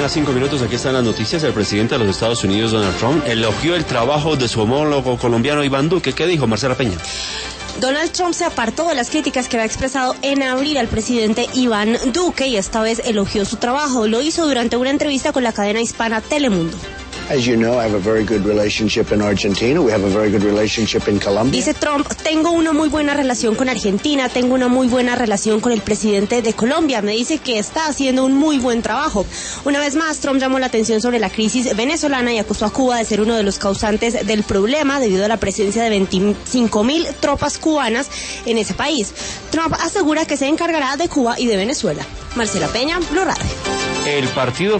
mañana, 5 minutos, aquí están las noticias. El presidente de los Estados Unidos, Donald Trump, elogió el trabajo de su homólogo colombiano Iván Duque. ¿Qué dijo, Marcela Peña? Donald Trump se apartó de las críticas que había expresado en abril al presidente Iván Duque y esta vez elogió su trabajo. Lo hizo durante una entrevista con la cadena hispana Telemundo. As you know, I have a very good relationship in Argentina. We have a very good relationship in Colombia. Dice Trump, tengo una muy buena relación con Argentina, tengo una muy buena relación con el presidente de Colombia. Me dice que está haciendo un muy buen trabajo. Una vez más, Trump llamó la atención sobre la crisis venezolana y acusó a Cuba de ser uno de los causantes del problema debido a la presencia de 25,000 tropas cubanas en ese país. Trump asegura que se encargará de Cuba y de Venezuela. Marcela Peña, Blue Radio. El partido